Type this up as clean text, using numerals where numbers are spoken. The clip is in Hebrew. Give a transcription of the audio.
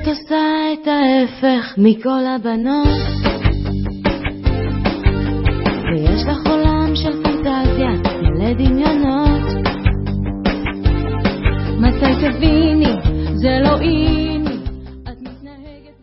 רק עושה את ההפך מכל הבנות, ויש לך עולם של פנטזיה, מלא דמיון